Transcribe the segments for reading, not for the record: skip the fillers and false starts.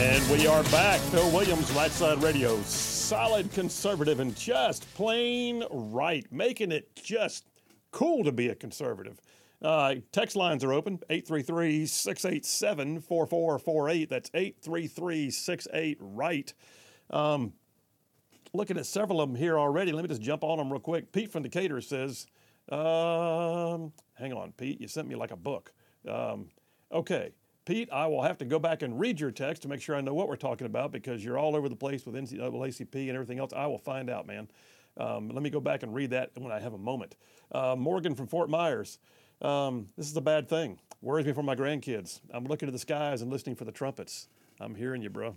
And we are back. Phil Williams, Right Side Radio. Solid conservative and just plain right. Making it just cool to be a conservative. Text lines are open. 833-687-4448. That's 833-68-RIGHT. Looking at several of them here already. Let me just jump on them real quick. Pete from Decatur says, hang on, Pete. You sent me like a book. Okay. Pete, I will have to go back and read your text to make sure I know what we're talking about because you're all over the place with NAACP and everything else. I will find out, man. Let me go back and read that when I have a moment. Morgan from Fort Myers. This is a bad thing. Worries me for my grandkids. I'm looking to the skies and listening for the trumpets. I'm hearing you, bro.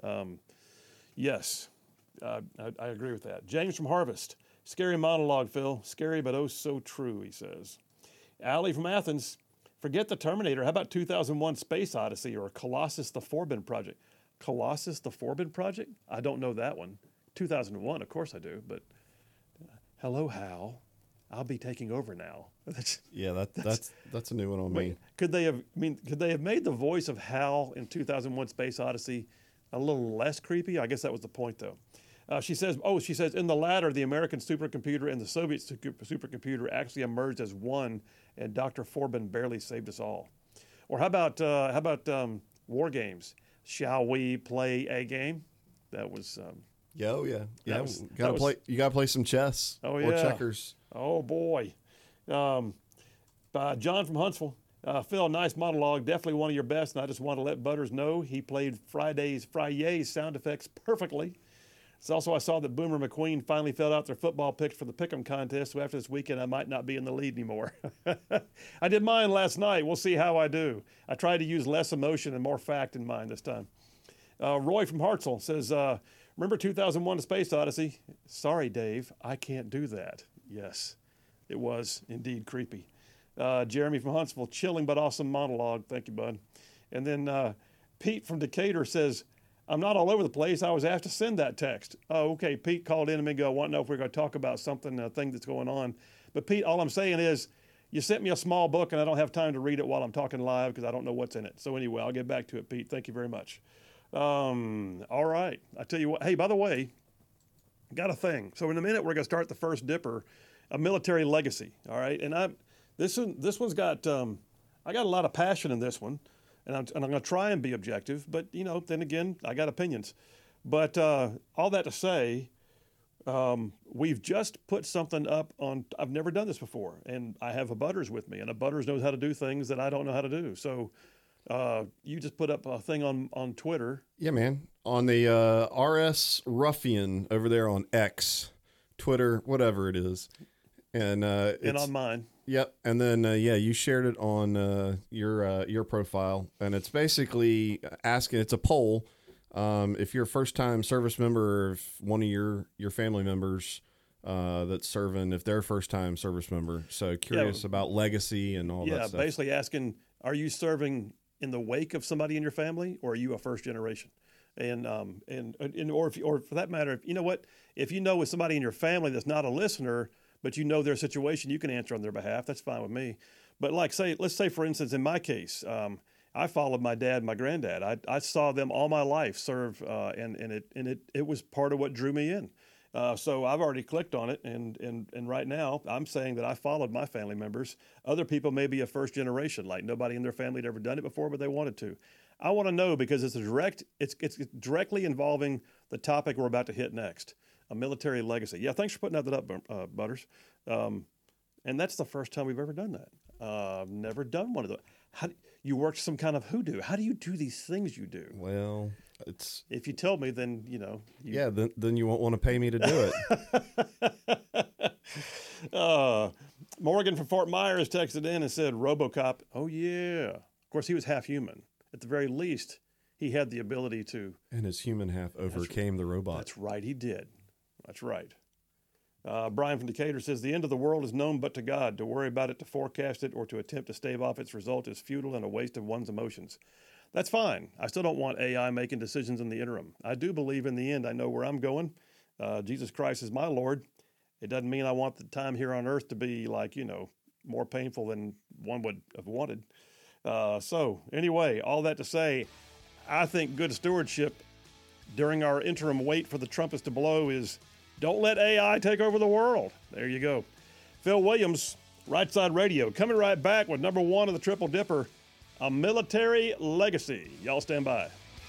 Yes, I agree with that. James from Harvest. Scary monologue, Phil. Scary, but oh so true, he says. Allie from Athens. Forget the Terminator. How about 2001 Space Odyssey or Colossus the Forbin Project? Colossus the Forbin Project? I don't know that one. 2001, of course I do, but hello, Hal. I'll be taking over now. That's a new one on me. Could they have made the voice of Hal in 2001 Space Odyssey a little less creepy? I guess that was the point, though. She says, in the latter, the American supercomputer and the Soviet supercomputer actually emerged as one, and Dr. Forbin barely saved us all. Or how about war games? Shall we play a game? That was. You gotta play some chess. Oh, or yeah. checkers. Oh boy. By John from Huntsville. Phil, nice monologue. Definitely one of your best, and I just want to let Butters know he played Friday's sound effects perfectly. So also, I saw that Boomer McQueen finally filled out their football picks for the Pick'em contest, so after this weekend, I might not be in the lead anymore. I did mine last night. We'll see how I do. I tried to use less emotion and more fact in mine this time. Roy from Hartselle says, remember 2001 A Space Odyssey? Sorry, Dave, I can't do that. Yes, it was indeed creepy. Jeremy from Huntsville, chilling but awesome monologue. Thank you, bud. And then Pete from Decatur says, I'm not all over the place. I was asked to send that text. Oh, okay. Pete called in a minute ago. I want to know if we're going to talk about something, a thing that's going on. But Pete, all I'm saying is you sent me a small book and I don't have time to read it while I'm talking live because I don't know what's in it. So anyway, I'll get back to it, Pete. Thank you very much. All right. I tell you what. Hey, by the way, got a thing. So in a minute, we're going to start the first dipper, a military legacy. All right. And this one's got, I got a lot of passion in this one. And I'm going to try and be objective, but, then again, I got opinions. But all that to say, we've just put something up on, I've never done this before, and I have a Butters with me, and a Butters knows how to do things that I don't know how to do. So you just put up a thing on Twitter. Yeah, man. On the RS Ruffian over there on X, Twitter, whatever it is. And on mine. Yep. And then, you shared it on your profile. And it's basically asking, it's a poll. If you're a first-time service member or if one of your family members that's serving, if they're a first-time service member. So curious about legacy and all that stuff. Yeah, basically asking, are you serving in the wake of somebody in your family or are you a first generation? And or for that matter, you know what? If you know with somebody in your family that's not a listener, but you know their situation, you can answer on their behalf. That's fine with me. But let's say, for instance, in my case, I followed my dad and my granddad. I saw them all my life serve, and it was part of what drew me in. So I've already clicked on it, and right now I'm saying that I followed my family members. Other people may be a first generation, like nobody in their family had ever done it before, but they wanted to. I want to know because it's directly involving the topic we're about to hit next. A military legacy. Yeah, thanks for putting that up, Butters. And that's the first time we've ever done that. I've never done one of those. You worked some kind of hoodoo. How do you do these things you do? Well, if you tell me, then then you won't want to pay me to do it. Morgan from Fort Myers texted in and said, "RoboCop." Oh yeah. Of course, he was half human. At the very least, he had the ability to. And his human half overcame the robot. That's right. He did. That's right. Brian from Decatur says, the end of the world is known but to God. To worry about it, to forecast it, or to attempt to stave off its result is futile and a waste of one's emotions. That's fine. I still don't want AI making decisions in the interim. I do believe in the end I know where I'm going. Jesus Christ is my Lord. It doesn't mean I want the time here on earth to be more painful than one would have wanted. So anyway, all that to say, I think good stewardship during our interim wait for the trumpets to blow is don't let AI take over the world. There you go. Phil Williams, Right Side Radio, coming right back with number one of the Triple Dipper, A Military Legacy. Y'all stand by.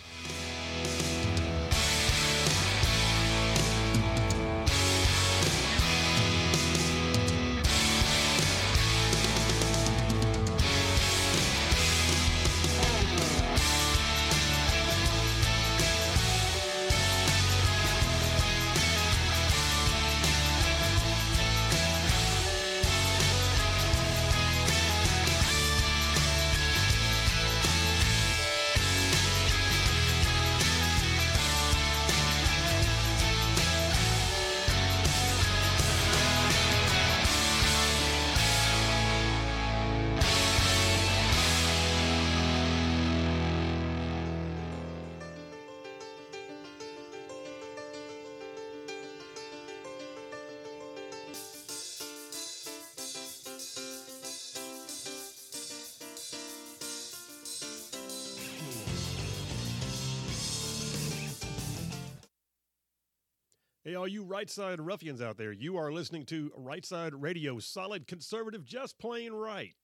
Hey, all you right side ruffians out there, you are listening to Right Side Radio, solid conservative, just plain right.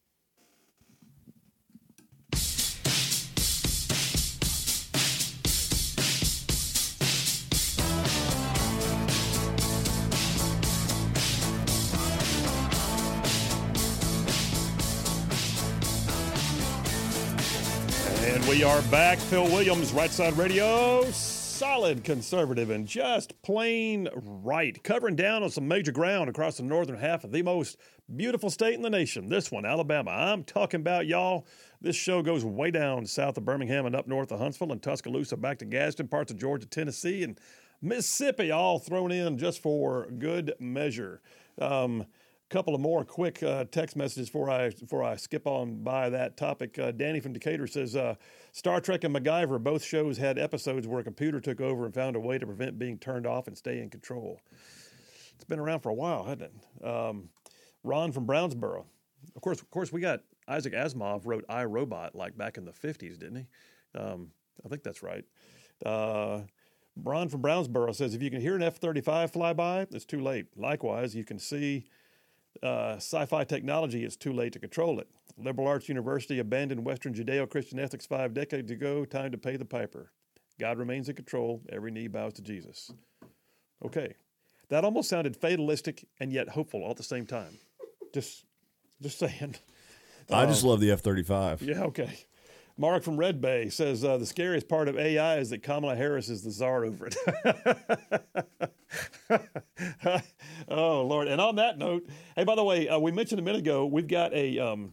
And we are back. Phil Williams, Right Side Radio, solid conservative and just plain right. Covering down on some major ground across the northern half of the most beautiful state in the nation. This one, Alabama. I'm talking about, y'all. This show goes way down south of Birmingham and up north of Huntsville and Tuscaloosa, back to Gadsden, parts of Georgia, Tennessee, and Mississippi, all thrown in just for good measure. Couple of more quick text messages before I skip on by that topic. Danny from Decatur says, Star Trek and MacGyver, both shows had episodes where a computer took over and found a way to prevent being turned off and stay in control. It's been around for a while, hasn't it? Ron from Brownsboro. Of course, we got Isaac Asimov wrote I, Robot like back in the 50s, didn't he? I think that's right. Ron from Brownsboro says, if you can hear an F-35 fly by, it's too late. Likewise, you can see sci-fi technology, it's too late to control it. Liberal Arts University abandoned Western Judeo-Christian ethics 5 decades ago. Time to pay the piper. God remains in control. Every knee bows to Jesus. Okay. That almost sounded fatalistic and yet hopeful all at the same time. Just saying. I just love the F-35. Yeah, okay. Mark from Red Bay says, the scariest part of AI is that Kamala Harris is the czar over it. Oh, Lord. And on that note, hey, by the way, we mentioned a minute ago, we've got a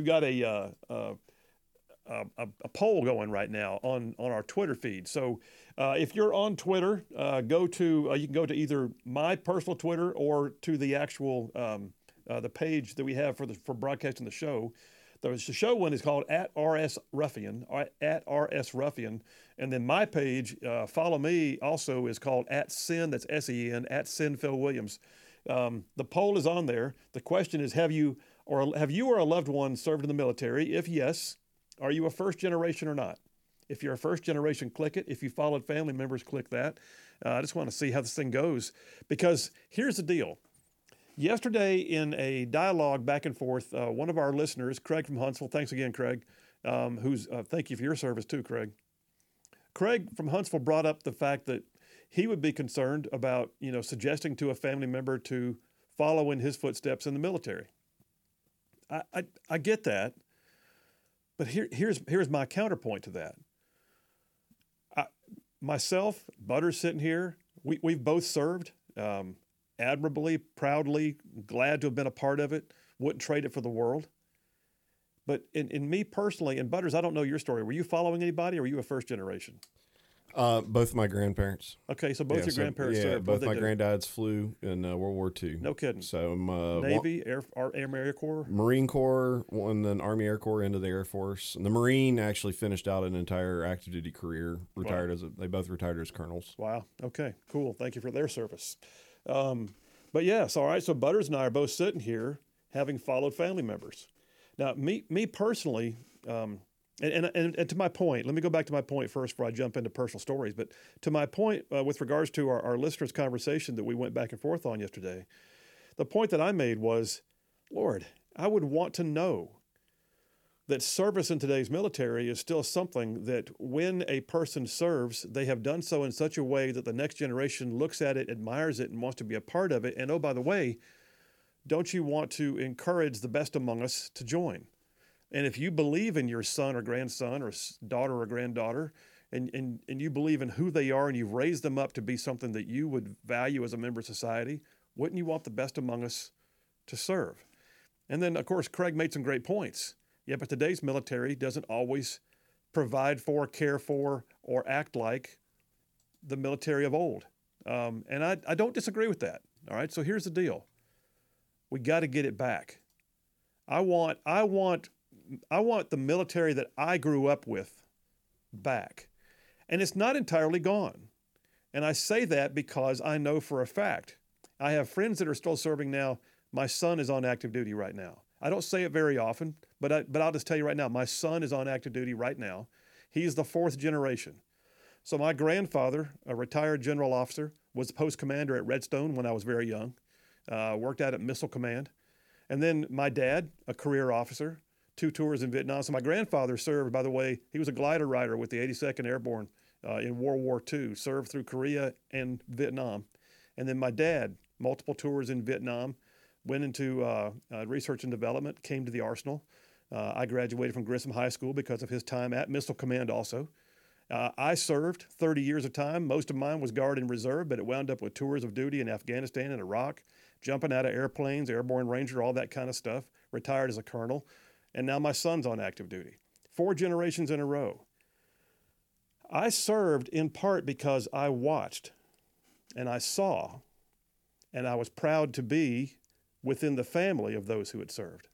poll going right now on our Twitter feed. So if you're on Twitter, you can go to either my personal Twitter or to the actual the page that we have for broadcasting the show. The show one is called @RSRuffian, @RSRuffian, and then my page, follow me, also is called @Sin, that's SEN, @Sin Phil Williams. The poll is on there. The question is, have you or a loved one served in the military? If yes, are you a first generation or not? If you're a first generation, click it. If you followed family members, click that. I just want to see how this thing goes, because here's the deal. Yesterday, in a dialogue back and forth, one of our listeners, Craig from Huntsville, thanks again, Craig, thank you for your service too, Craig. Craig from Huntsville brought up the fact that he would be concerned about, suggesting to a family member to follow in his footsteps in the military. I get that, but here's my counterpoint to that. Myself, Butters sitting here, we've both served. Admirably, proudly, glad to have been a part of it, wouldn't trade it for the world. But in me personally, and Butters, I don't know your story. Were you following anybody, or were you a first generation? Both my grandparents. Okay, so both your grandparents served. Both my granddads flew in World War II. No kidding. So Navy, Air Corps? Marine Corps, and then Army Air Corps, into the Air Force. And the Marine actually finished out an entire active duty career, they both retired as colonels. Wow, okay, cool. Thank you for their service. But yes, all right, so Butters and I are both sitting here having followed family members. Now, me personally, And to my point, let me go back to my point first before I jump into personal stories. But to my point, with regards to our listeners' conversation that we went back and forth on yesterday, the point that I made was, Lord, I would want to know that service in today's military is still something that when a person serves, they have done so in such a way that the next generation looks at it, admires it, and wants to be a part of it. And oh, by the way, don't you want to encourage the best among us to join? And if you believe in your son or grandson or daughter or granddaughter, and you believe in who they are and you've raised them up to be something that you would value as a member of society, wouldn't you want the best among us to serve? And then, of course, Craig made some great points. Yeah, but today's military doesn't always provide for, care for, or act like the military of old. And I don't disagree with that. All right, so here's the deal. We got to get it back. I want the military that I grew up with back. And it's not entirely gone. And I say that because I know for a fact. I have friends that are still serving now. My son is on active duty right now. I don't say it very often, but I'll just tell you right now, my son is on active duty right now. He's the fourth generation. So my grandfather, a retired general officer, was the post commander at Redstone when I was very young, worked out at Missile Command. And then my dad, a career officer, 2 tours in Vietnam. So my grandfather served, by the way, he was a glider rider with the 82nd Airborne in World War II, served through Korea and Vietnam. And then my dad, multiple tours in Vietnam, went into research and development, came to the Arsenal. I graduated from Grissom High School because of his time at Missile Command also. I served 30 years of time. Most of mine was Guard and Reserve, but it wound up with tours of duty in Afghanistan and Iraq, jumping out of airplanes, Airborne Ranger, all that kind of stuff, retired as a colonel. And now my son's on active duty. 4 generations in a row. I served in part because I watched and I saw, and I was proud to be within the family of those who had served.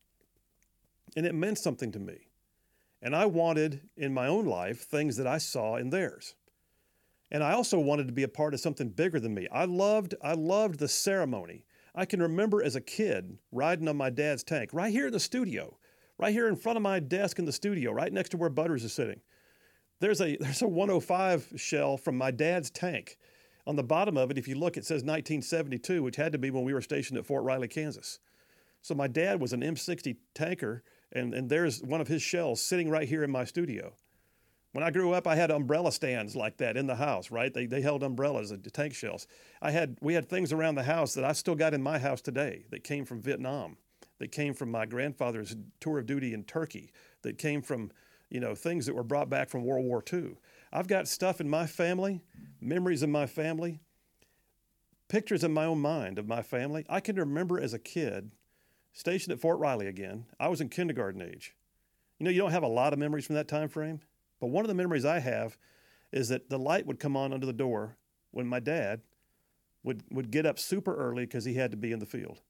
And it meant something to me. And I wanted in my own life things that I saw in theirs. And I also wanted to be a part of something bigger than me. I loved the ceremony. I can remember as a kid riding on my dad's tank right here in the studio, right here in front of my desk in the studio, right next to where Butters is sitting. There's a 105 shell from my dad's tank. On the bottom of it, if you look, it says 1972, which had to be when we were stationed at Fort Riley, Kansas. So my dad was an M60 tanker, and there's one of his shells sitting right here in my studio. When I grew up, I had umbrella stands like that in the house, right? They held umbrellas, the tank shells. We had things around the house that I still got in my house today that came from Vietnam, that came from my grandfather's tour of duty in Turkey, that came from, things that were brought back from World War II. I've got stuff in my family, memories of my family, pictures in my own mind of my family. I can remember as a kid, stationed at Fort Riley again. I was in kindergarten age. You don't have a lot of memories from that time frame, but one of the memories I have is that the light would come on under the door when my dad would get up super early because he had to be in the field.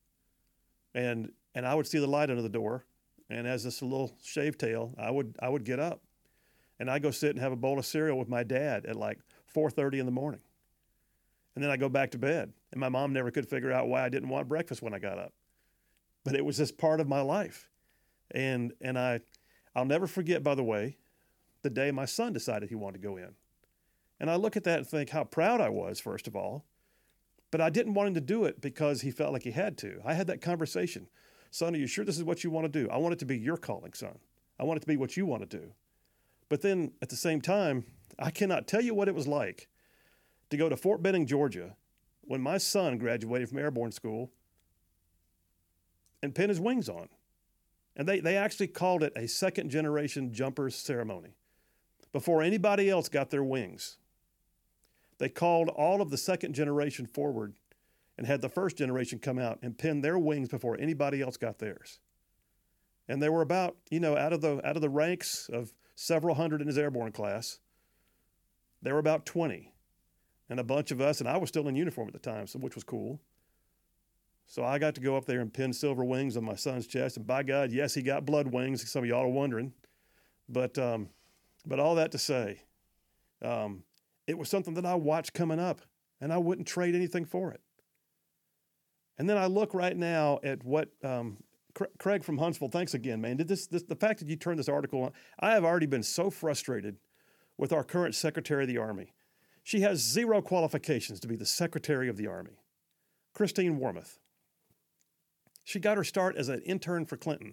And I would see the light under the door, and as this little shaved tail, I would get up. And I'd go sit and have a bowl of cereal with my dad at like 4:30 in the morning. And then I go back to bed. And my mom never could figure out why I didn't want breakfast when I got up. But it was just part of my life. And I'll never forget, by the way, the day my son decided he wanted to go in. And I look at that and think how proud I was, first of all. But I didn't want him to do it because he felt like he had to. I had that conversation. Son, are you sure this is what you want to do? I want it to be your calling, son. I want it to be what you want to do. But then at the same time, I cannot tell you what it was like to go to Fort Benning, Georgia, when my son graduated from airborne school and pin his wings on. And they actually called it a second generation jumpers ceremony. Before anybody else got their wings, they called all of the second generation forward and had the first generation come out and pin their wings before anybody else got theirs. And there were about, out of the ranks of several hundred in his airborne class, there were about 20. And a bunch of us, and I was still in uniform at the time, which was cool. So I got to go up there and pin silver wings on my son's chest. And by God, yes, he got blood wings. Some of y'all are wondering. But all that to say, it was something that I watched coming up, and I wouldn't trade anything for it. And then I look right now at what Craig from Huntsville, thanks again, man. The fact that you turned this article on, I have already been so frustrated with our current Secretary of the Army. She has zero qualifications to be the Secretary of the Army. Christine Wormuth. She got her start as an intern for Clinton.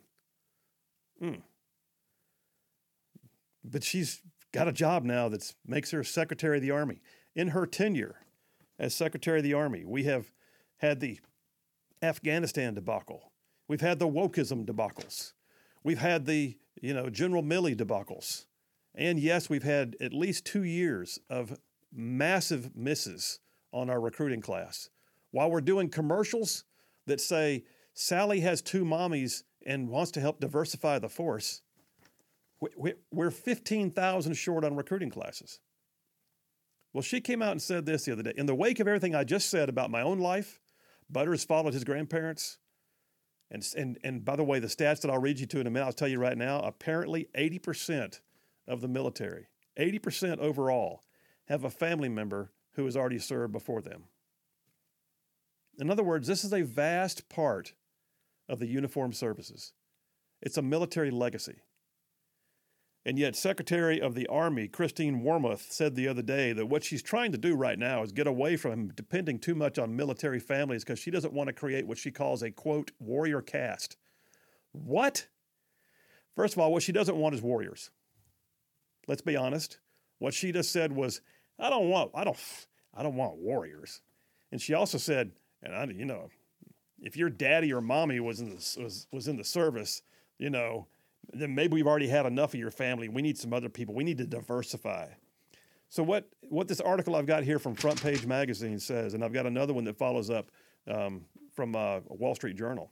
But she's got a job now that makes her Secretary of the Army. In her tenure as Secretary of the Army, we have had the Afghanistan debacle. We've had the wokeism debacles. We've had the, General Milley debacles. And yes, we've had at least 2 years of massive misses on our recruiting class. While we're doing commercials that say, Sally has 2 mommies and wants to help diversify the force, we're 15,000 short on recruiting classes. Well, she came out and said this the other day. In the wake of everything I just said about my own life, Butters followed his grandparents. And by the way, the stats that I'll read you to in a minute, I'll tell you right now, apparently 80% of the military, 80% overall, have a family member who has already served before them. In other words, this is a vast part of the uniformed services. It's a military legacy. And yet Secretary of the Army, Christine Wormuth, said the other day that what she's trying to do right now is get away from depending too much on military families because she doesn't want to create what she calls a, quote, warrior caste. What? First of all, what she doesn't want is warriors. Let's be honest. What she just said was, I don't want warriors. And she also said, if your daddy or mommy was in the service, then maybe we've already had enough of your family. We need some other people. We need to diversify. So what this article I've got here from Front Page Magazine says, and I've got another one that follows up from Wall Street Journal.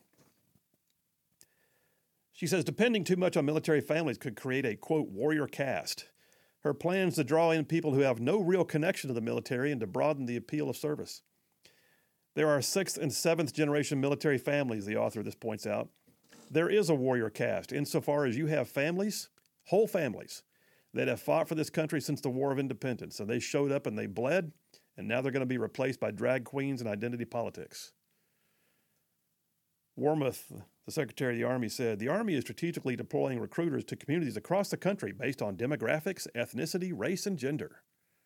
She says, depending too much on military families could create a, quote, warrior caste. Her plans to draw in people who have no real connection to the military and to broaden the appeal of service. There are 6th and 7th generation military families, the author of this points out. There is a warrior caste insofar as you have families, whole families, that have fought for this country since the War of Independence. And they showed up and they bled, and now they're going to be replaced by drag queens and identity politics. Wormuth, the Secretary of the Army, said, the Army is strategically deploying recruiters to communities across the country based on demographics, ethnicity, race, and gender.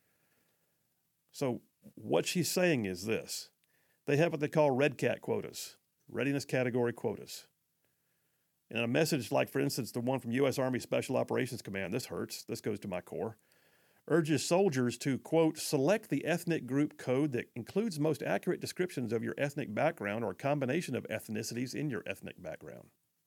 So what she's saying is this. They have what they call Red Cat quotas, readiness category quotas. And a message like, for instance, the one from U.S. Army Special Operations Command, this hurts, this goes to my core, urges soldiers to, quote, select the ethnic group code that includes most accurate descriptions of your ethnic background or combination of ethnicities in your ethnic background.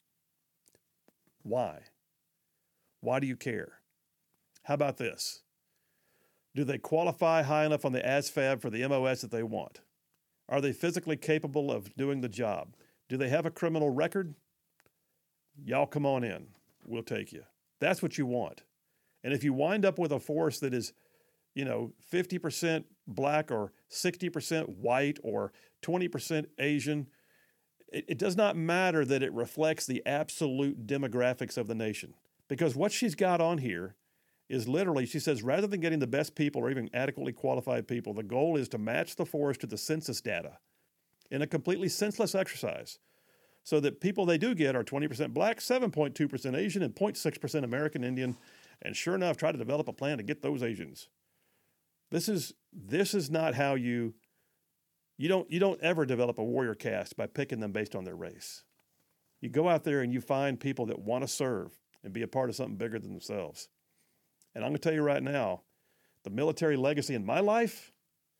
Why? Why do you care? How about this? Do they qualify high enough on the ASVAB for the MOS that they want? Are they physically capable of doing the job? Do they have a criminal record? Y'all come on in. We'll take you. That's what you want. And if you wind up with a force that is, 50% black or 60% white or 20% Asian, it does not matter that it reflects the absolute demographics of the nation. Because what she's got on here is literally, she says, rather than getting the best people or even adequately qualified people, the goal is to match the force to the census data in a completely senseless exercise. So that people they do get are 20% black, 7.2% Asian, and 0.6% American Indian. And sure enough, try to develop a plan to get those Asians. This is not how you don't ever develop a warrior caste by picking them based on their race. You go out there and you find people that want to serve and be a part of something bigger than themselves. And I'm going to tell you right now, the military legacy in my life,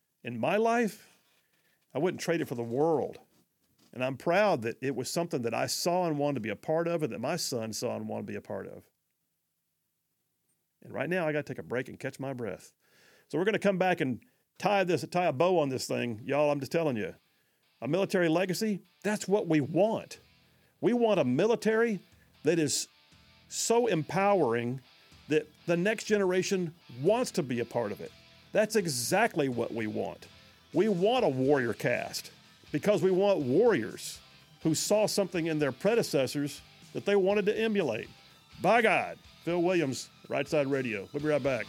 I wouldn't trade it for the world. And I'm proud that it was something that I saw and wanted to be a part of, and that my son saw and wanted to be a part of. And right now, I got to take a break and catch my breath. So we're going to come back and tie a bow on this thing. Y'all, I'm just telling you, a military legacy, that's what we want. We want a military that is so empowering that the next generation wants to be a part of it. That's exactly what we want. We want a warrior caste. Because we want warriors who saw something in their predecessors that they wanted to emulate. By God, Phil Williams, Right Side Radio. We'll be right back.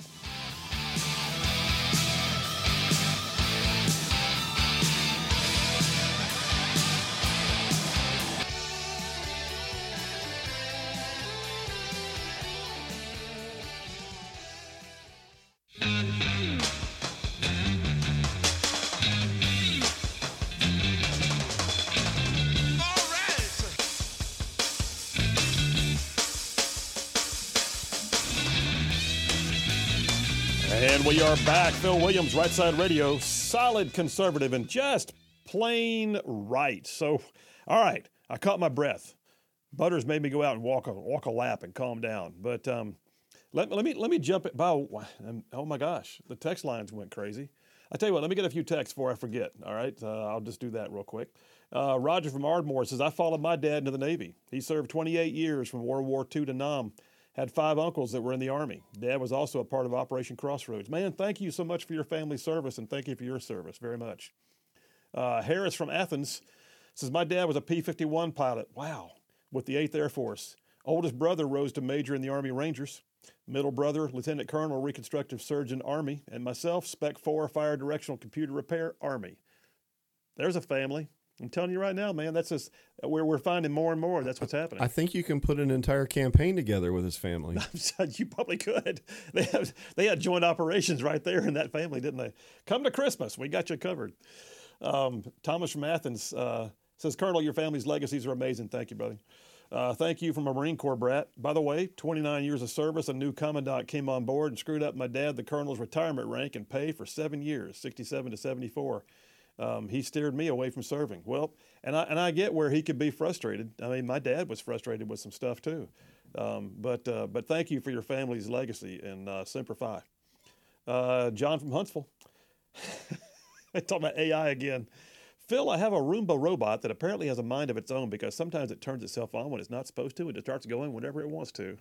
And we are back. Phil Williams, Right Side Radio, solid conservative and just plain right. So, all right, I caught my breath. Butters made me go out and walk a lap and calm down. But let me jump it. Oh my gosh, the text lines went crazy. I tell you what, let me get a few texts before I forget. All right, I'll just do that real quick. Roger from Ardmore says, I followed my dad into the Navy. He served 28 years from World War II to Nam. Had 5 uncles that were in the Army. Dad was also a part of Operation Crossroads. Man, thank you so much for your family service, and thank you for your service very much. Harris from Athens says, my dad was a P-51 pilot. Wow. With the 8th Air Force. Oldest brother rose to major in the Army Rangers. Middle brother, Lieutenant Colonel, Reconstructive Surgeon, Army. And myself, Spec 4, Fire Directional Computer Repair, Army. There's a family. I'm telling you right now, man, that's just we're finding more and more. That's what's happening. I think you can put an entire campaign together with his family. You probably could. They had joint operations right there in that family, didn't they? Come to Christmas. We got you covered. Thomas from Athens says, Colonel, your family's legacies are amazing. Thank you, brother. Thank you from a Marine Corps brat. By the way, 29 years of service, a new commandant came on board and screwed up my dad, the colonel's retirement rank and pay for 7 years, 67 to 74. He steered me away from serving. Well, and I get where he could be frustrated. I mean, my dad was frustrated with some stuff too. But thank you for your family's legacy, and Semper Fi. John from Huntsville. Talking about AI again. Phil, I have a Roomba robot that apparently has a mind of its own because sometimes it turns itself on when it's not supposed to and it starts going whenever it wants to.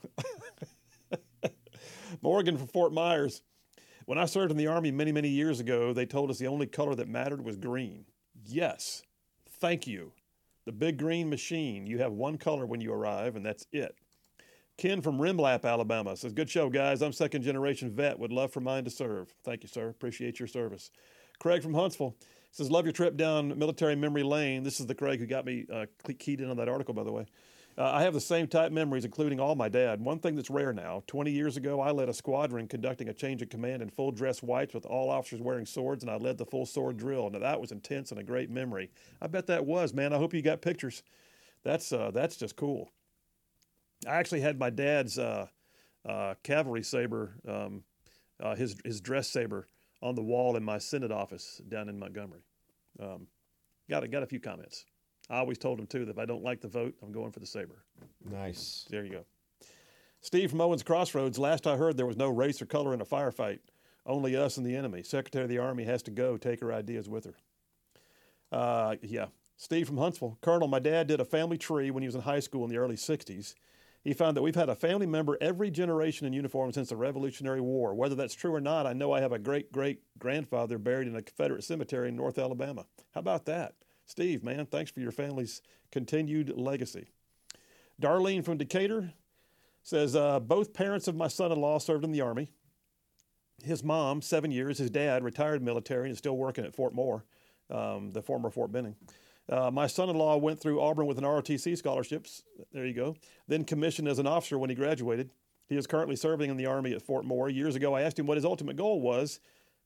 Morgan from Fort Myers. When I served in the Army many, many years ago, they told us the only color that mattered was green. Yes. Thank you. The big green machine. You have one color when you arrive, and that's it. Ken from Rimlap, Alabama says, good show, guys. I'm second-generation vet. Would love for mine to serve. Thank you, sir. Appreciate your service. Craig from Huntsville says, love your trip down military memory lane. This is the Craig who got me keyed in on that article, by the way. I have the same type memories, including all my dad. One thing that's rare now, 20 years ago, I led a squadron conducting a change of command in full dress whites with all officers wearing swords, and I led the full sword drill. Now, that was intense and a great memory. I bet that was, man. I hope you got pictures. That's just cool. I actually had my dad's cavalry saber, his dress saber, on the wall in my Senate office down in Montgomery. Got a few comments. I always told him, too, that if I don't like the vote, I'm going for the saber. Nice. There you go. Steve from Owens Crossroads. Last I heard, there was no race or color in a firefight. Only us and the enemy. Secretary of the Army has to go. Take her ideas with her. Yeah. Steve from Huntsville. Colonel, my dad did a family tree when he was in high school in the early 60s. He found that we've had a family member every generation in uniform since the Revolutionary War. Whether that's true or not, I know I have a great-great-grandfather buried in a Confederate cemetery in North Alabama. How about that? Steve, man, thanks for your family's continued legacy. Darlene from Decatur says, both parents of my son-in-law served in the Army. His mom, 7 years. His dad, retired military and is still working at Fort Moore, the former Fort Benning. My son-in-law went through Auburn with an ROTC scholarships. There you go. Then commissioned as an officer when he graduated. He is currently serving in the Army at Fort Moore. Years ago, I asked him what his ultimate goal was.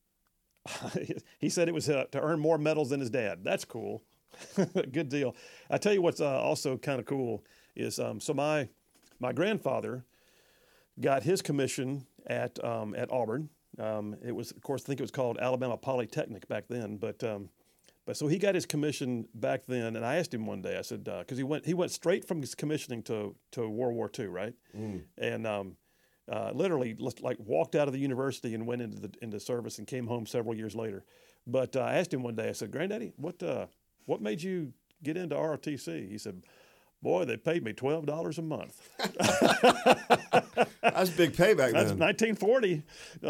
He said it was to earn more medals than his dad. That's cool. Good deal. I tell you what's also kind of cool is so my grandfather got his commission at Auburn. It was, of course, I think it was called Alabama Polytechnic back then. But so he got his commission back then, and I asked him one day. I said because he went straight from his commissioning to World War II, right? And literally like walked out of the university and went into service and came home several years later. But I asked him one day. I said, Granddaddy, what made you get into ROTC? He said, boy, they paid me $12 a month. That's big payback. That's then. 1940.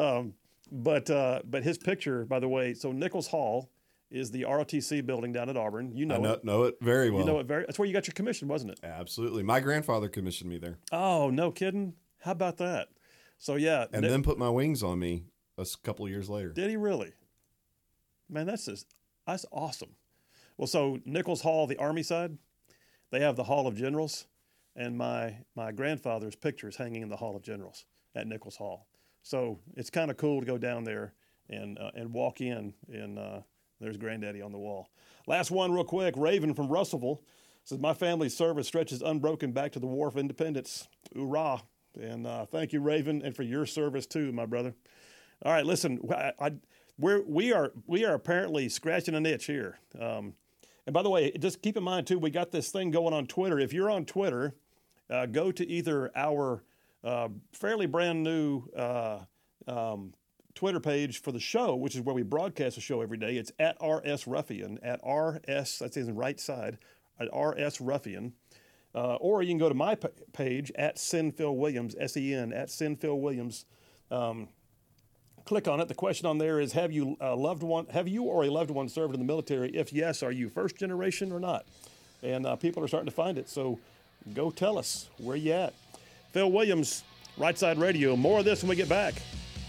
But his picture, by the way, so Nichols Hall is the ROTC building down at Auburn. You know it. Know it very well. You know it very. That's where you got your commission, wasn't it? Absolutely. My grandfather commissioned me there. Oh, no kidding. How about that? So yeah, and then put my wings on me a couple of years later. Did he really? Man, that's awesome. Well, so Nichols Hall, the Army side, they have the Hall of Generals, and my grandfather's picture is hanging in the Hall of Generals at Nichols Hall. So it's kind of cool to go down there and walk in, and there's Granddaddy on the wall. Last one real quick. Raven from Russellville says, my family's service stretches unbroken back to the War of Independence. Hoorah. And thank you, Raven, and for your service too, my brother. All right, listen, we are apparently scratching an itch here. And by the way, just keep in mind too, we got this thing going on Twitter. If you're on Twitter, go to either our fairly brand new Twitter page for the show, which is where we broadcast the show every day. It's at RS Ruffian, at RS, that's in the right side, at RS Ruffian. Or you can go to my page at Sen Phil Williams, SEN, at Sen Phil Williams. Click on it. The question on there is, have you or a loved one served in the military? If yes, are you first generation or not? And people are starting to find it. So go tell us, where you at? Phil Williams, Right Side Radio. More of this when we get back.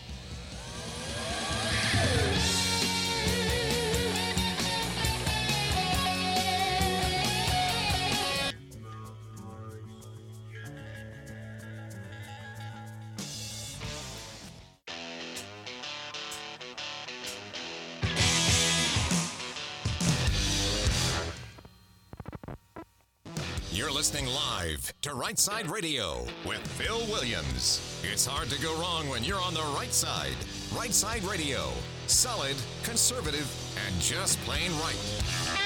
You're listening live to Right Side Radio with Phil Williams. It's hard to go wrong when you're on the right side. Right Side Radio. Solid, conservative, and just plain right.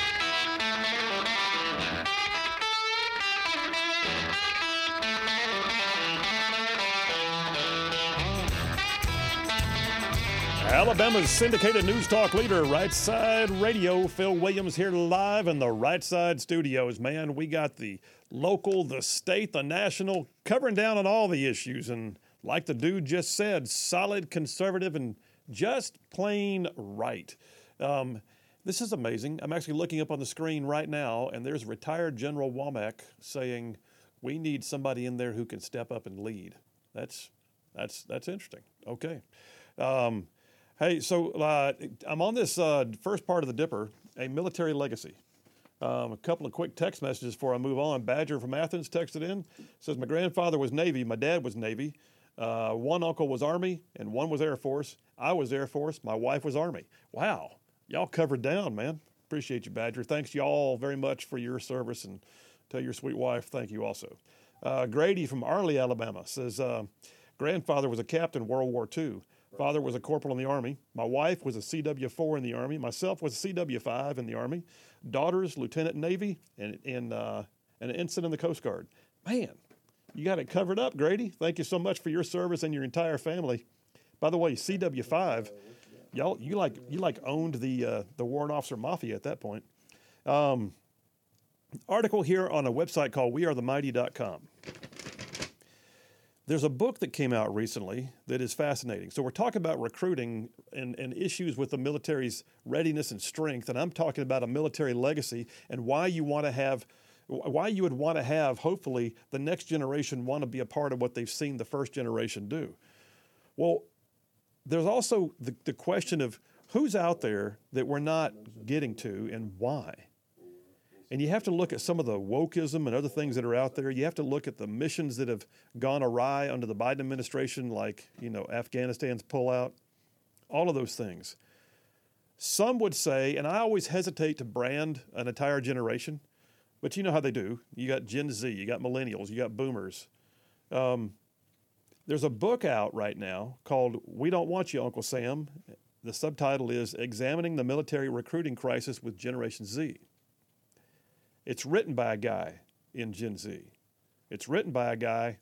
Alabama's syndicated news talk leader, Right Side Radio. Phil Williams here live in the Right Side studios. Man, we got the local, the state, the national, covering down on all the issues. And like the dude just said, solid, conservative, and just plain right. This is amazing. I'm actually looking up on the screen right now, and there's retired General Womack saying, we need somebody in there who can step up and lead. That's interesting. Okay. Hey, so I'm on this first part of the Dipper, a military legacy. A couple of quick text messages before I move on. Badger from Athens texted in, says, my grandfather was Navy, my dad was Navy. One uncle was Army, and one was Air Force. I was Air Force, my wife was Army. Wow, y'all covered down, man. Appreciate you, Badger. Thanks y'all very much for your service, and tell your sweet wife thank you also. Grady from Arley, Alabama says, grandfather was a captain World War II. Father was a corporal in the Army. My wife was a CW-4 in the Army. Myself was a CW-5 in the Army. Daughters, Lieutenant Navy, and an ensign in the Coast Guard. Man, you got it covered up, Grady. Thank you so much for your service and your entire family. By the way, CW-5, y'all, you like owned the warrant officer mafia at that point. Article here on a website called wearethemighty.com. There's a book that came out recently that is fascinating. So we're talking about recruiting and issues with the military's readiness and strength, and I'm talking about a military legacy and why you would want to have, hopefully, the next generation want to be a part of what they've seen the first generation do. Well, there's also the question of who's out there that we're not getting to and why. And you have to look at some of the wokeism and other things that are out there. You have to look at the missions that have gone awry under the Biden administration, like, Afghanistan's pullout, all of those things. Some would say, and I always hesitate to brand an entire generation, but you know how they do. You got Gen Z, you got millennials, you got boomers. There's a book out right now called We Don't Want You, Uncle Sam. The subtitle is Examining the Military Recruiting Crisis with Generation Z. It's written by a guy in Gen Z. It's written by a guy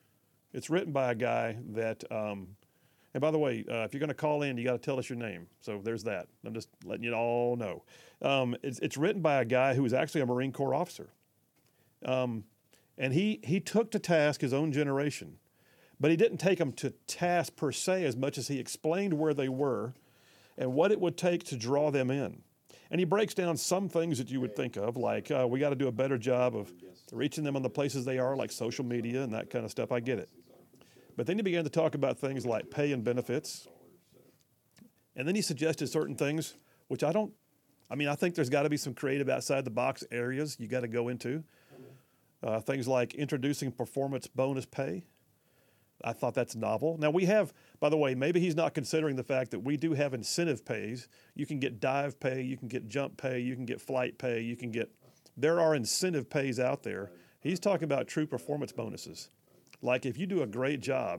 that, and by the way, if you're going to call in, you got to tell us your name. So there's that. I'm just letting you all know. It's written by a guy who was actually a Marine Corps officer. And he took to task his own generation, but he didn't take them to task per se as much as he explained where they were and what it would take to draw them in. And he breaks down some things that you would think of, like we got to do a better job of reaching them on the places they are, like social media and that kind of stuff. I get it. But then he began to talk about things like pay and benefits. And then he suggested certain things, which I think there's got to be some creative outside the box areas you got to go into. Things like introducing performance bonus pay. I thought that's novel. Now we have, by the way, maybe he's not considering the fact that we do have incentive pays. You can get dive pay, you can get jump pay, you can get flight pay, there are incentive pays out there. He's talking about true performance bonuses. Like if you do a great job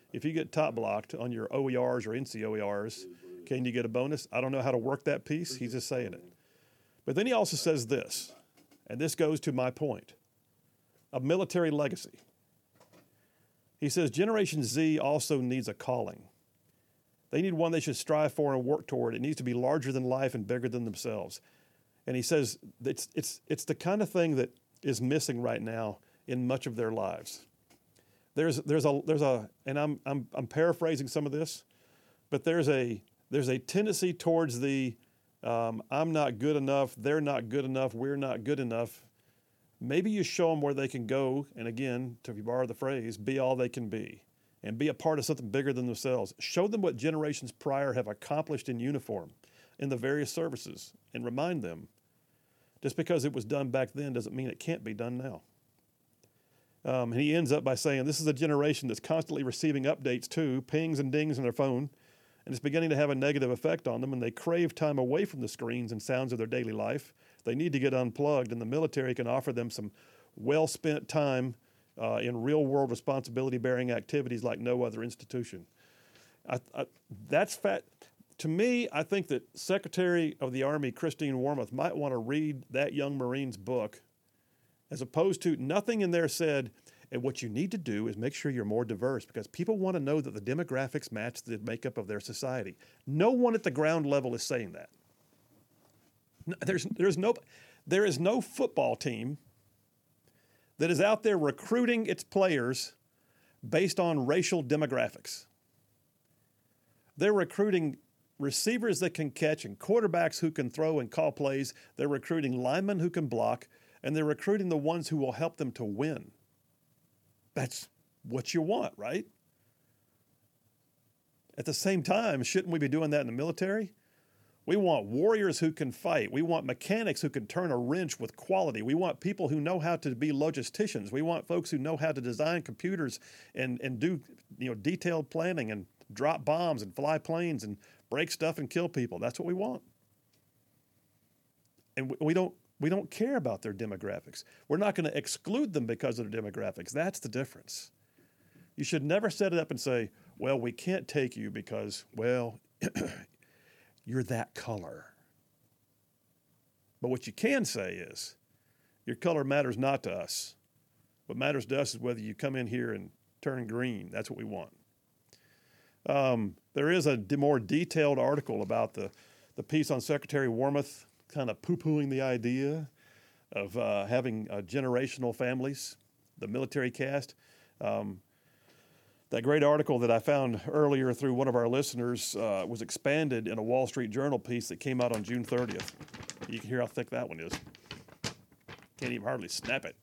if you get top blocked on your OERs or NCOERs, can you get a bonus? I don't know how to work that piece. He's just saying it. But then he also says this, and this goes to my point, a military legacy. He says Generation Z also needs a calling. They need one they should strive for and work toward. It needs to be larger than life and bigger than themselves. And he says it's the kind of thing that is missing right now in much of their lives. There's a and I'm paraphrasing some of this, but there's a tendency towards the I'm not good enough, they're not good enough, we're not good enough. Maybe you show them where they can go, and again, to borrow the phrase, be all they can be, and be a part of something bigger than themselves. Show them what generations prior have accomplished in uniform, in the various services, and remind them, just because it was done back then doesn't mean it can't be done now. And he ends up by saying, this is a generation that's constantly receiving updates too, pings and dings on their phone, and it's beginning to have a negative effect on them, and they crave time away from the screens and sounds of their daily life. They need to get unplugged, and the military can offer them some well-spent time in real-world responsibility-bearing activities like no other institution. That's fact. To me, I think that Secretary of the Army Christine Wormuth might want to read that young Marine's book, as opposed to nothing in there said, and what you need to do is make sure you're more diverse, because people want to know that the demographics match the makeup of their society. No one at the ground level is saying that. There is no football team that is out there recruiting its players based on racial demographics. They're recruiting receivers that can catch and quarterbacks who can throw and call plays. They're recruiting linemen who can block, and they're recruiting the ones who will help them to win. That's what you want, right? At the same time, shouldn't we be doing that in the military? We want warriors who can fight. We want mechanics who can turn a wrench with quality. We want people who know how to be logisticians. We want folks who know how to design computers and do detailed planning and drop bombs and fly planes and break stuff and kill people. That's what we want. And we don't care about their demographics. We're not going to exclude them because of their demographics. That's the difference. You should never set it up and say, well, we can't take you because, well, you're that color. But what you can say is, your color matters not to us. What matters to us is whether you come in here and turn green. That's what we want. There is a more detailed article about the piece on Secretary Wormuth, kind of poo-pooing the idea of having generational families, the military caste. That great article that I found earlier through one of our listeners was expanded in a Wall Street Journal piece that came out on June 30th. You can hear how thick that one is. Can't even hardly snap it.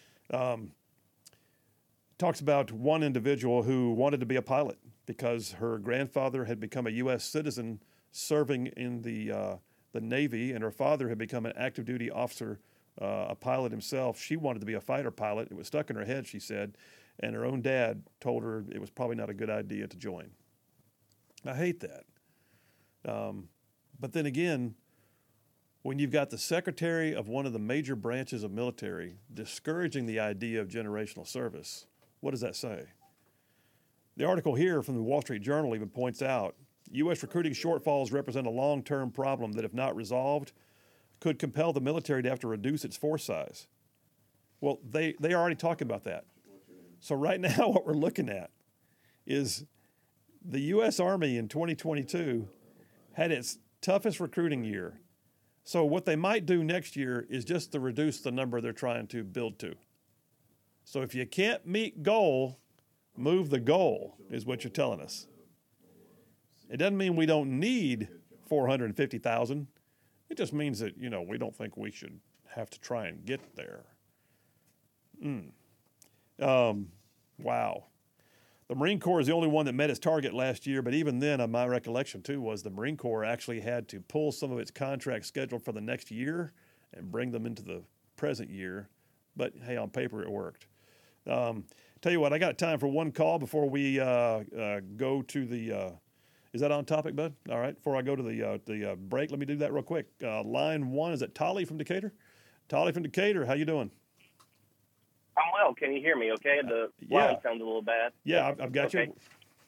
Talks about one individual who wanted to be a pilot because her grandfather had become a U.S. citizen serving in the Navy, and her father had become an active duty officer, a pilot himself. She wanted to be a fighter pilot. It was stuck in her head, she said, and her own dad told her it was probably not a good idea to join. I hate that. But then again, when you've got the secretary of one of the major branches of military discouraging the idea of generational service, what does that say? The article here from the Wall Street Journal even points out U.S. recruiting shortfalls represent a long-term problem that, if not resolved, could compel the military to have to reduce its force size. Well, they are already talking about that. So right now what we're looking at is the U.S. Army in 2022 had its toughest recruiting year. So what they might do next year is just to reduce the number they're trying to build to. So if you can't meet goal, move the goal, is what you're telling us. It doesn't mean we don't need 450,000. It just means that, we don't think we should have to try and get there. Wow. The Marine Corps is the only one that met its target last year, but even then, my recollection too was the Marine Corps actually had to pull some of its contracts scheduled for the next year and bring them into the present year. But hey, on paper it worked. Tell you what, I got time for one call before we go to the. Is that on topic, bud? All right. Before I go to the break, let me do that real quick. Line one, is it Tolly from Decatur? Tolly from Decatur, how you doing? I'm well. Can you hear me okay? The line sounds a little bad. Yeah, I've got okay. you.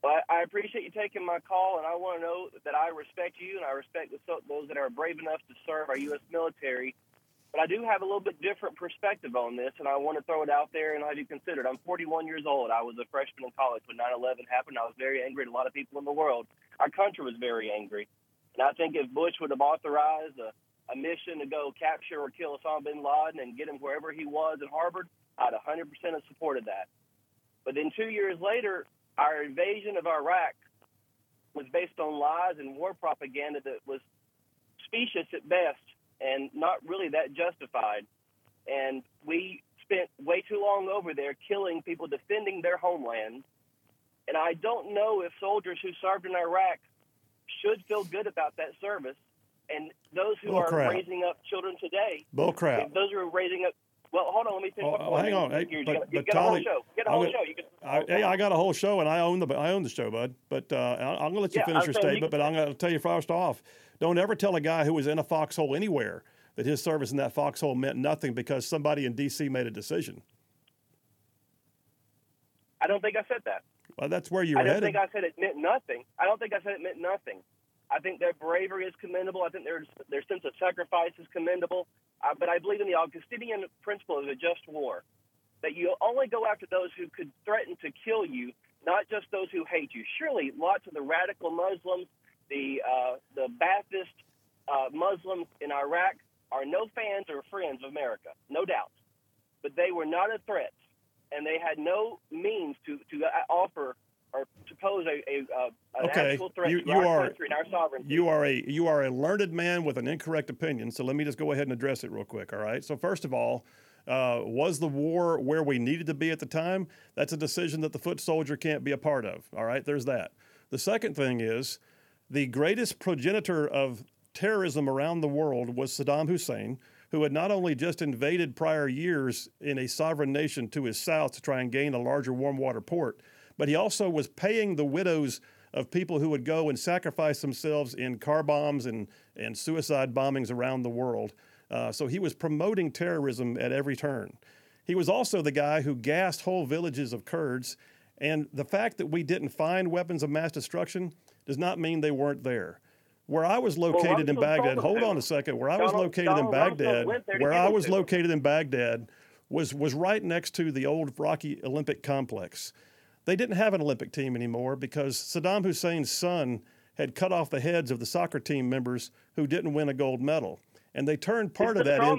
Well, I appreciate you taking my call, and I want to know that I respect you and I respect those that are brave enough to serve our U.S. military. But I do have a little bit different perspective on this, and I want to throw it out there and have you consider it. I'm 41 years old. I was a freshman in college when 9/11 happened. I was very angry at a lot of people in the world. Our country was very angry. And I think if Bush would have authorized a mission to go capture or kill Osama bin Laden and get him wherever he was at Harvard, I'd 100% have supported that. But then 2 years later, our invasion of Iraq was based on lies and war propaganda that was specious at best and not really that justified. And we spent way too long over there killing people defending their homeland. And I don't know if soldiers who served in Iraq should feel good about that service. And those who are raising up children today, bull crap. Those who are raising up. Well, hold on. Let me finish. Hang on. Hey, you got a whole show. You got a whole show. I got a whole show, and I own the show, bud. But I'm going to let you finish your statement. But I'm going to tell you first off, don't ever tell a guy who was in a foxhole anywhere that his service in that foxhole meant nothing because somebody in D.C. made a decision. I don't think I said that. Well, that's where you're headed. I don't think I said it meant nothing. I think their bravery is commendable. I think their sense of sacrifice is commendable. But I believe in the Augustinian principle of a just war, that you only go after those who could threaten to kill you, not just those who hate you. Surely lots of the radical Muslims, the Ba'athist Muslims in Iraq are no fans or friends of America, no doubt. But they were not a threat, and they had no means to offer or to pose an actual threat to our country and our sovereignty. You are a learned man with an incorrect opinion, so let me just go ahead and address it real quick, all right? So first of all, was the war where we needed to be at the time? That's a decision that the foot soldier can't be a part of, all right? There's that. The second thing is the greatest progenitor of terrorism around the world was Saddam Hussein, who had not only just invaded prior years in a sovereign nation to his south to try and gain a larger warm water port, but he also was paying the widows of people who would go and sacrifice themselves in car bombs and suicide bombings around the world. So he was promoting terrorism at every turn. He was also the guy who gassed whole villages of Kurds. And the fact that we didn't find weapons of mass destruction does not mean they weren't there. Where I was located in Baghdad, hold on a second, where I was located in Baghdad was right next to the old Rocky Olympic complex. They didn't have an Olympic team anymore because Saddam Hussein's son had cut off the heads of the soccer team members who didn't win a gold medal. And they turned part of that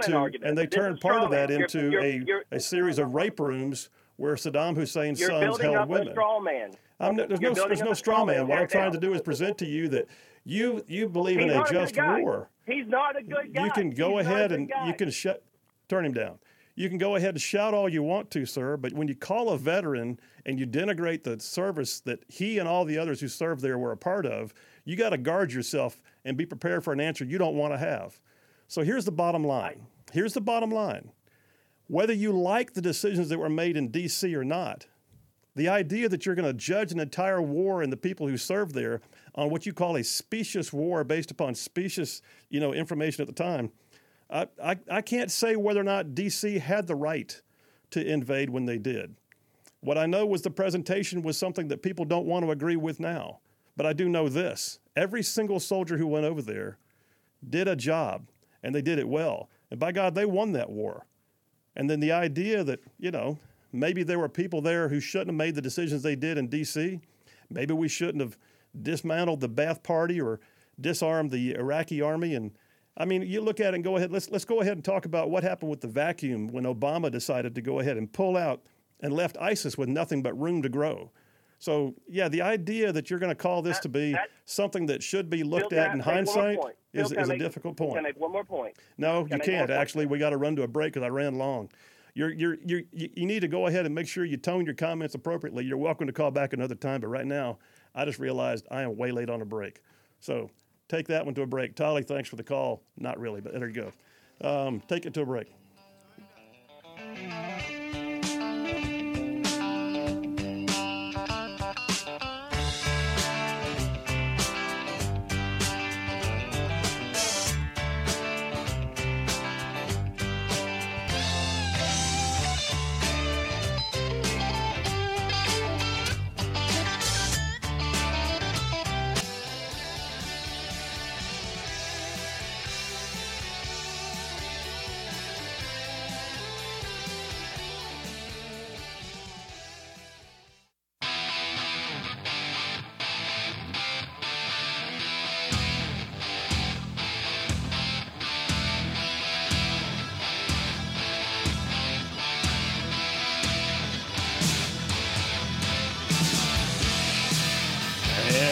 into a series of rape rooms where Saddam Hussein's sons held women. There's no straw man. What I'm trying to do is present to you that you believe in a just war. He's not a good guy. You can go ahead and you can turn him down. You can go ahead and shout all you want to, sir, but when you call a veteran and you denigrate the service that he and all the others who served there were a part of, you got to guard yourself and be prepared for an answer you don't want to have. So here's the bottom line. Whether you like the decisions that were made in D.C. or not, the idea that you're going to judge an entire war and the people who served there on what you call a specious war based upon specious, information at the time, I can't say whether or not D.C. had the right to invade when they did. What I know was the presentation was something that people don't want to agree with now. But I do know this. Every single soldier who went over there did a job, and they did it well. And by God, they won that war. And then the idea that, maybe there were people there who shouldn't have made the decisions they did in D.C., maybe we shouldn't have dismantled the Ba'ath Party or disarmed the Iraqi army. And I mean, you look at it and go ahead. Let's go ahead and talk about what happened with the vacuum when Obama decided to go ahead and pull out and left ISIS with nothing but room to grow. So, yeah, the idea that you're going to call this to be something that should be looked at in hindsight is a difficult point. Can I make one more point? No, you can't. Actually, we got to run to a break because I ran long. You need to go ahead and make sure you tone your comments appropriately. You're welcome to call back another time, but right now, I just realized I am way late on a break. So take that one to a break. Tolly, thanks for the call. Not really, but there you go. Take it to a break.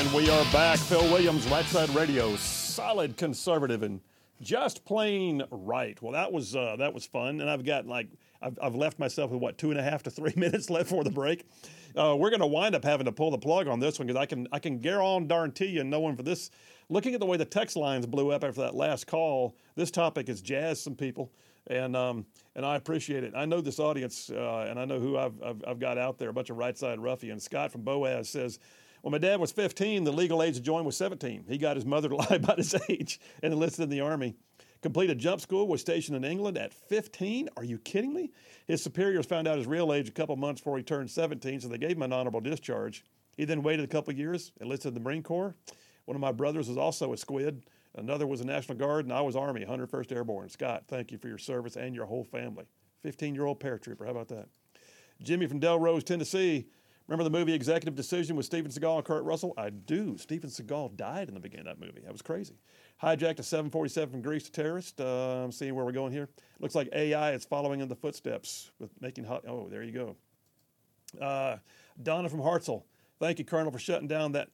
And we are back. Phil Williams, Right Side Radio, solid conservative and just plain right. Well, that was fun, and I've got I've left myself with 2.5 to 3 minutes left for the break. We're going to wind up having to pull the plug on this one because I can guarantee you, knowing for this, looking at the way the text lines blew up after that last call, this topic has jazzed some people, and I appreciate it. I know this audience, and I know who I've got out there, a bunch of right side ruffians. Scott from Boaz says, when my dad was 15, the legal age to join was 17. He got his mother to lie about his age and enlisted in the Army. Completed jump school, was stationed in England at 15? Are you kidding me? His superiors found out his real age a couple months before he turned 17, so they gave him an honorable discharge. He then waited a couple years, enlisted in the Marine Corps. One of my brothers was also a squid. Another was a National Guard, and I was Army, 101st Airborne. Scott, thank you for your service and your whole family. 15-year-old paratrooper, how about that? Jimmy from Delrose, Tennessee. Remember the movie Executive Decision with Steven Seagal and Kurt Russell? I do. Steven Seagal died in the beginning of that movie. That was crazy. Hijacked a 747 from Greece to terrorist. I'm seeing where we're going here. Looks like AI is following in the footsteps with making hot. Oh, there you go. Donna from Hartselle. Thank you, Colonel, for shutting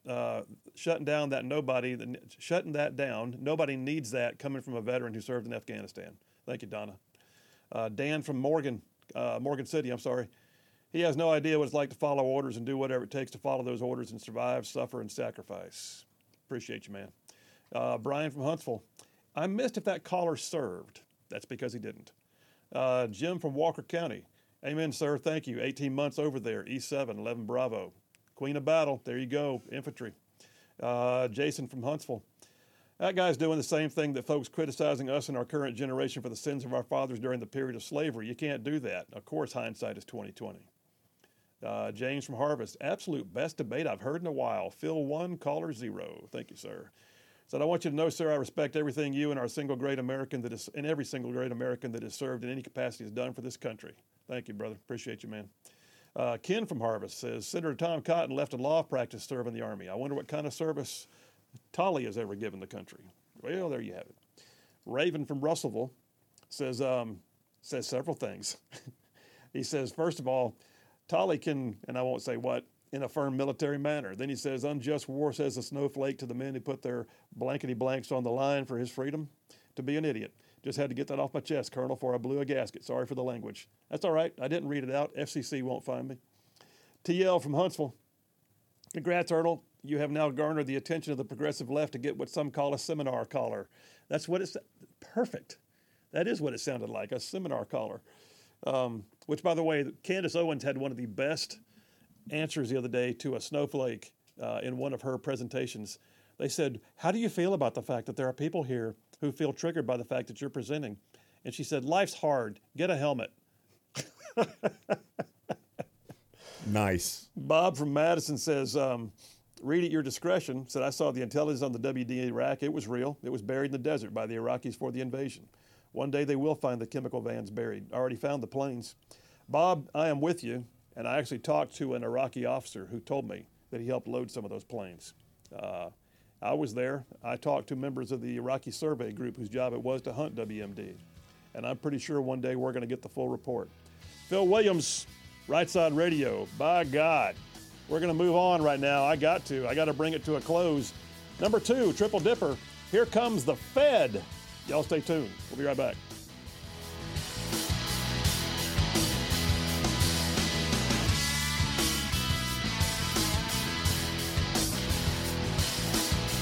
that down. Nobody needs that coming from a veteran who served in Afghanistan. Thank you, Donna. Dan from Morgan City. I'm sorry. He has no idea what it's like to follow orders and do whatever it takes to follow those orders and survive, suffer, and sacrifice. Appreciate you, man. Brian from Huntsville. I missed if that caller served. That's because he didn't. Jim from Walker County. Amen, sir. Thank you. 18 months over there. E7, 11 Bravo. Queen of Battle. There you go. Infantry. Jason from Huntsville. That guy's doing the same thing that folks criticizing us in our current generation for the sins of our fathers during the period of slavery. You can't do that. Of course, hindsight is 20/20. James from Harvest. Absolute best debate I've heard in a while. Phil 1, caller 0. Thank you, sir. Said, I want you to know, sir, I respect everything you and every single great American that has served in any capacity has done for this country. Thank you, brother. Appreciate you, man. Ken from Harvest says, Senator Tom Cotton left a law practice to serve in the Army. I wonder what kind of service Tolley has ever given the country. Well, there you have it. Raven from Russellville says several things. He says, first of all, Tolley can, and I won't say what, in a firm military manner. Then he says, unjust war says a snowflake to the men who put their blankety blanks on the line for his freedom. To be an idiot. Just had to get that off my chest, Colonel, before I blew a gasket. Sorry for the language. That's all right. I didn't read it out. FCC won't find me. TL from Huntsville. Congrats, Ertl. You have now garnered the attention of the progressive left to get what some call a seminar caller. That's what it's perfect. That is what it sounded like, a seminar caller. Which, by the way, Candace Owens had one of the best answers the other day to a snowflake in one of her presentations. They said, how do you feel about the fact that there are people here who feel triggered by the fact that you're presenting? And she said, life's hard. Get a helmet. Nice. Bob from Madison says, read at your discretion. Said, I saw the intelligence on the WD Iraq. It was real. It was buried in the desert by the Iraqis for the invasion. One day they will find the chemical vans buried. I already found the planes. Bob, I am with you. And I actually talked to an Iraqi officer who told me that he helped load some of those planes. I was there. I talked to members of the Iraqi survey group whose job it was to hunt WMD. And I'm pretty sure one day we're going to get the full report. Phil Williams, Right Side Radio. By God. We're going to move on right now. I got to bring it to a close. Number 2, Triple Dipper. Here comes the Fed. Y'all stay tuned. We'll be right back.